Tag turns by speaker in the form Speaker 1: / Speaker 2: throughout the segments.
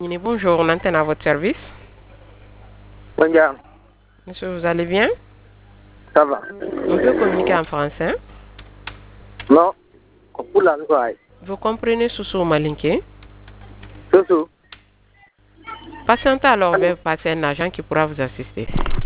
Speaker 1: Bonjour, on antenne à votre service.
Speaker 2: Bonjour.
Speaker 1: Monsieur, vous allez bien?
Speaker 2: Ça va.
Speaker 1: On peut communiquer en français.
Speaker 2: Non.
Speaker 1: Vous comprenez Soussou Malinké?
Speaker 2: Soussou.
Speaker 1: Patientez alors, on va passer un agent qui pourra vous assister.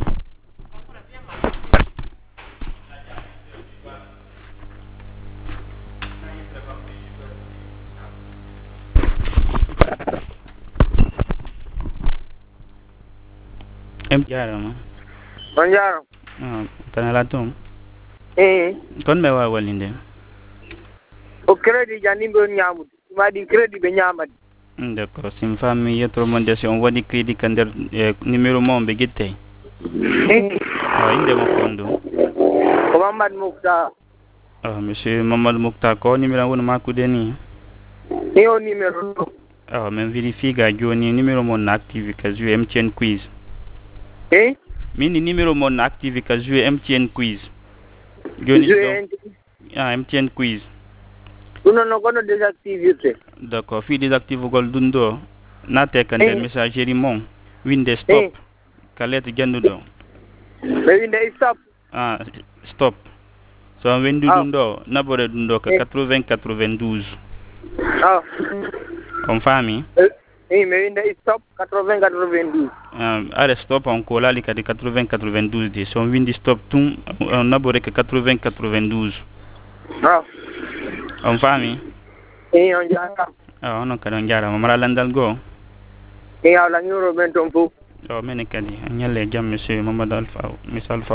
Speaker 3: Jarama.
Speaker 2: Bonjour.
Speaker 3: Tana latum. Kon me wa walinde.
Speaker 2: O credit jani be nyamud. Ma di credit be nyamad.
Speaker 3: D'accord. Sim fami yetro monde si on wadi credit kander numéro mon be gitte. Inde mo fondo.
Speaker 2: Ko Mamad Mukta.
Speaker 3: Monsieur Mamadou Moukta ko numéro won makude ni.
Speaker 2: Ni o numéro.
Speaker 3: Men vérifie ga joni numéro mon active ka jouer MTN quiz. Mini numéro mon active ka jouer MTN quiz. Joni MTN quiz.
Speaker 2: Non kono désactiver.
Speaker 3: D'accord. Fi désactive gol dundo. Na te kander messagerie mon. Winde stop. Kalete jandudo.
Speaker 2: Be winde stop.
Speaker 3: Stop. So wendu dundo nabore dundo ka 80-92. On fami?
Speaker 2: Me winde stop 80-92.
Speaker 3: Are stop on kola li kadi 80-92 de. So windi stop tum nabore ka 80-92. On fami?
Speaker 2: On jara.
Speaker 3: On kadon jara mara landal go.
Speaker 2: Ala nyuro ben ton fu.
Speaker 3: Mene kadi nyale jam monsieur Mamadou Alpha, Miss Alpha